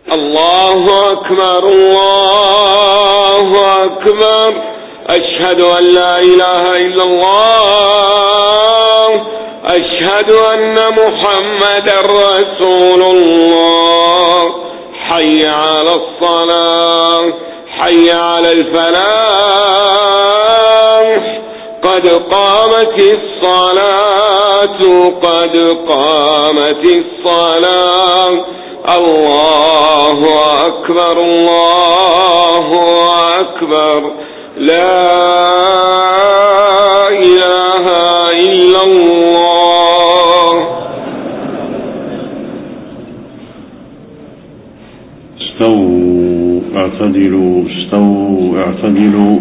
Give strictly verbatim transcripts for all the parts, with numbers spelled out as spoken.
الله أكبر الله أكبر أشهد أن لا إله إلا الله أشهد أن محمدا رسول الله حي على الصلاة حي على الفلاح قد قامت الصلاة قد قامت الصلاة الله أكبر الله أكبر لا إله إلا الله. استووا اعتدلوا استووا اعتدلوا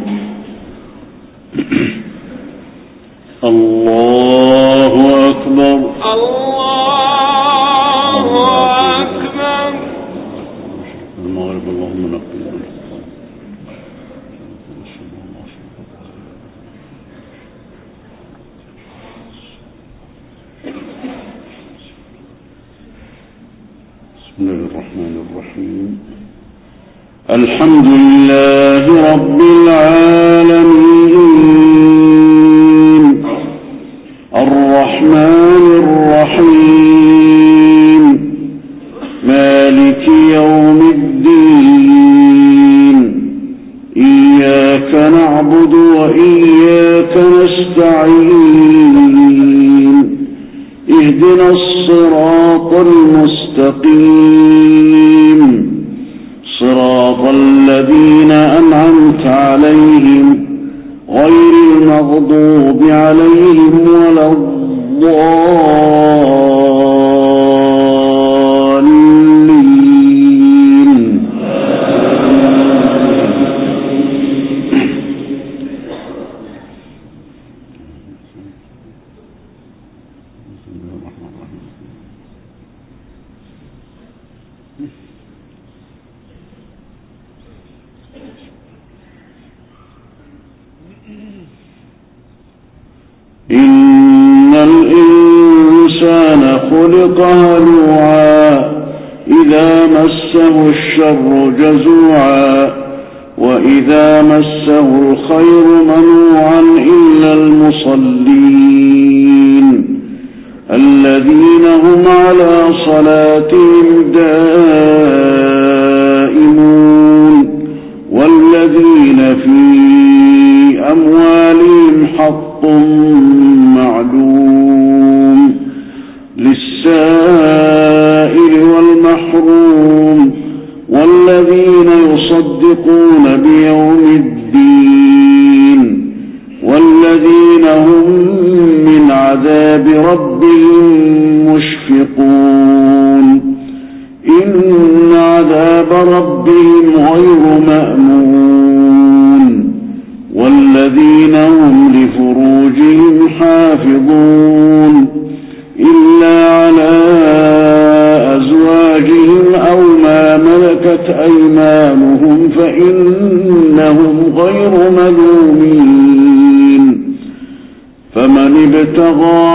الله أكبر الله أكبر. المغرب اللهم نقبل. بسم الله الرحمن الرحيم الحمد لله رب العالمين الرحمن الرحيم مالك يوم الدين إياك نعبد وإياك نستعين اهدنا الصراط المستقيم صراط الذين أنعمت عليهم غير المغضوب عليهم ولا الضالين. إن الإنسان خلق هلوعا إذا مسه الشر جزوعا وإذا مسه الخير منوعا إلا المصلين الذين هم على صلاتهم دائمون والذين في أموالهم حق معلوم للسائل والمحروم والذين يصدقون بيوم الدين والذين هم من عذاب ربهم مشفقون إن عذاب ربهم غير مأمون والذين هم لفروجهم حافظون إلا على أزواجهم أو ما ملكت أيمانهم فإنهم غير ملومين فمن ابتغى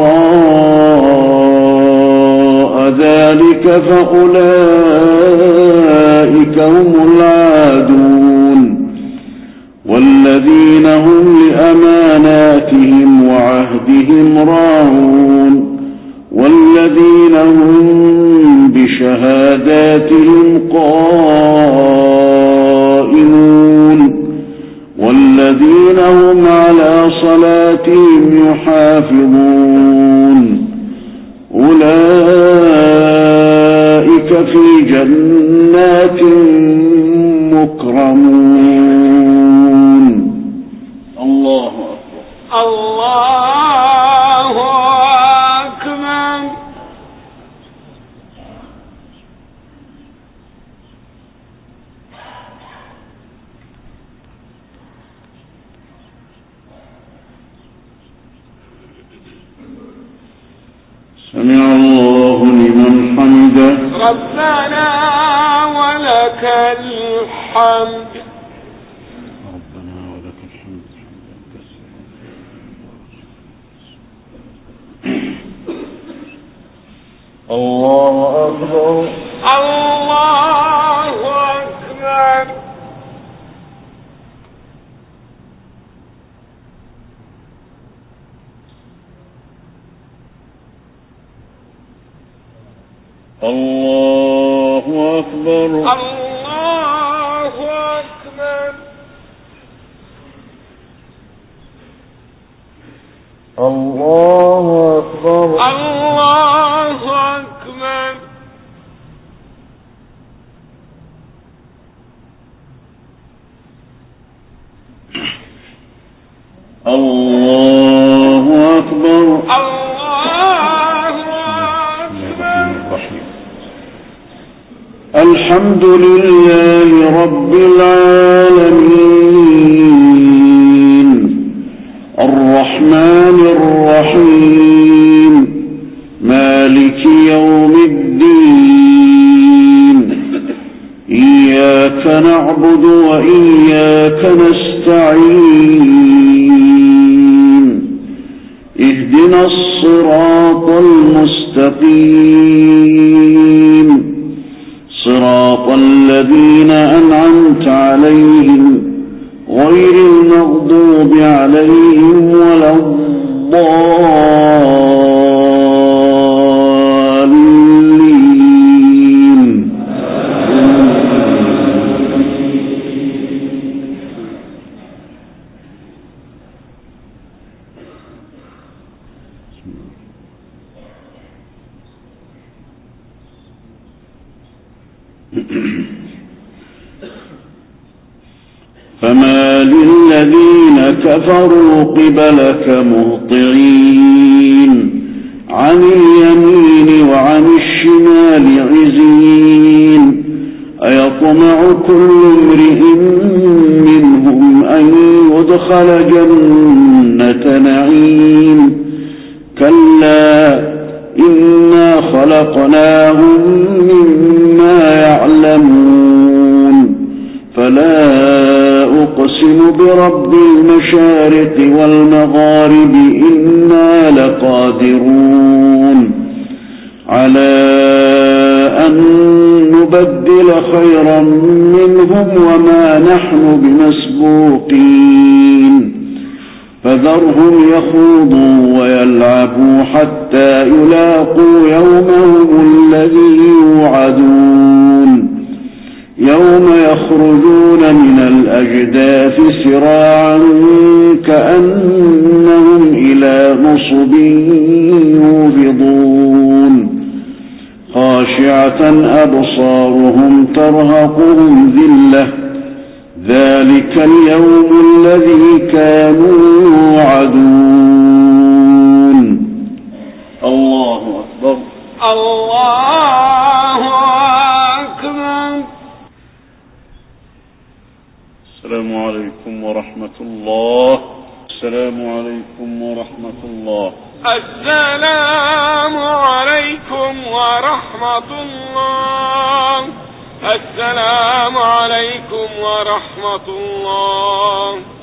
وراء ذلك فأولئك هم العادون والذين هم لأماناتهم وعهدهم راعون والذين هم بشهاداتهم قائمون والذين هم على صلاتهم يحافظون أولئك في جنات مكرمون. الله أكبر الله أكبر. سمع الله لمن حمده ربنا ولك الحمد. ربنا ولك الحمد. الله أكبر الله الله أكبر. الله أكبر. الله أكبر. الله أكبر. الله أكبر. الله أكبر. الحمد لله رب العالمين الرحمن الرحيم مالك يوم الدين إياك نعبد وإياك نستعين اهدنا الصراط المستقيم صراط الذين أنعمت عليهم غير المغضوب عليهم ولا الضالين. فما للذين كفروا قبلك مهطعين عن اليمين وعن الشمال عزين أيطمع كل امرئ منهم أن يدخل جنة نعيم كلا إنا خلقناهم مما يعلمون فلا أقسم برب المشارق والمغارب إنا لقادرون على أن نبدل خيرا منهم وما نحن بمسبوقين فذرهم يخوضوا ويلعبوا حتى يلاقوا يومهم الذي يوعدون يوم يخرجون من الأجداث سراعا كأنهم إلى نصب يوفضون خاشعة أبصارهم ترهقهم ذلة ذلك اليوم الذي كانوا يوعدون. الله أكبر. الله أكبر. السلام عليكم ورحمة الله. السلام عليكم ورحمة الله. السلام عليكم ورحمة الله. السلام عليكم ورحمة الله.